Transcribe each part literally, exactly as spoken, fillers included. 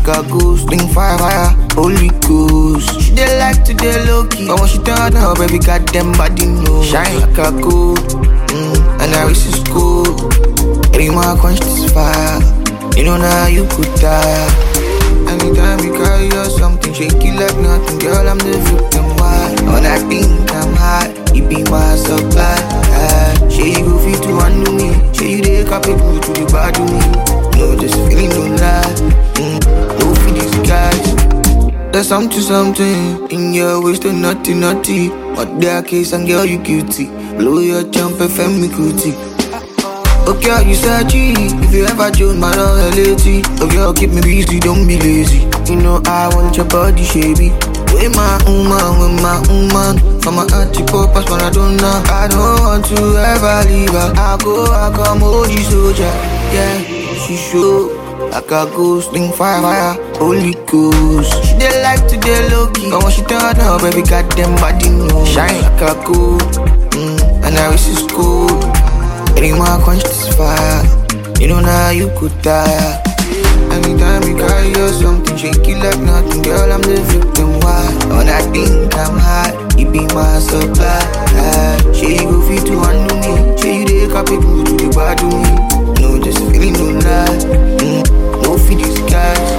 like a ghost, bring fire, fire, holy ghost. She dey like to dey low key, but when she turn up, baby, goddamn body no. Shine like a gold, mm, and I wish it's cool. Anyone quench this fire, you know now you could die. Anytime you carry or something, shake it like nothing, girl, I'm the victim. Why? When I think I'm hot, you be my supply. Uh, she you go fit to undo me, she you dey capable to the bad to me. No, this feeling don't lie, mm, no for these guys. There's something, something in your waist, to naughty, naughty. But their case and girl, you guilty. Blow your jump, F M me cootie. Okay, you said G, if you ever join my reality. Okay, keep me busy, don't be lazy. You know I want your body, shabby. With my woman, with my woman. From my auntie, papas, when I don't know. I don't want to ever leave her. I go, I come, oh, the soldier. Yeah, she show. Like a ghost, bring fire, fire, holy ghost. She dey like to dey low key, but when she turn up, baby, goddamn body no. Shine like a gold, mm, and I wish it's cool. Anyone quench this fire, you know now you could die. Anytime you carry or something, shake it like nothing, girl, I'm the victim. Why? When I think I'm hot, you be my supply. She you go fit to undo me, she you dey capable to the bad to me. No, just feeling no lie, mm, no for these guys.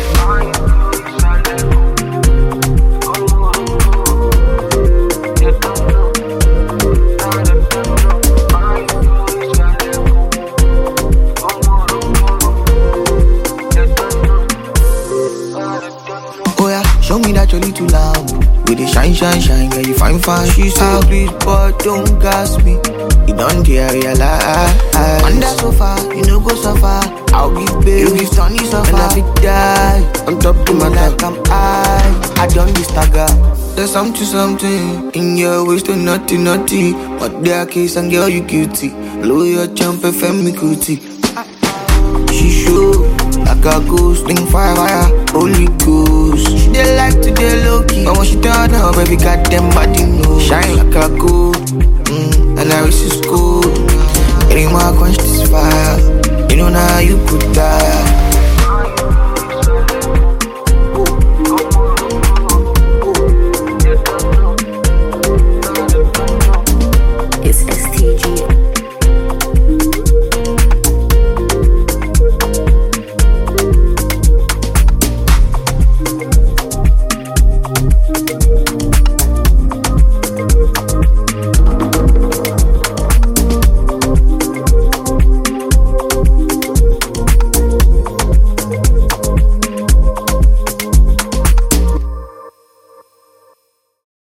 Show me that you're little loud. With the shine, shine, shine, girl, you fine, fine. She said, please, but don't gas me. You don't care, realize. Under sofa, you know go so far. I'll give baby, you give sunny so far. And I fit die on top of my like I'm high. I done this stagger. There's something, something in your waist, to naughty, naughty. But their case and girl, you guilty. Blow your jump, F M me cootie. She show. Like a ghost, bring fire, fire, holy ghost. She dey like to dey low key, but when she turn up, baby, goddamn body no. Shine like a gold, mm, and I wish it's cool. Anyone quench this fire, you know now you could die.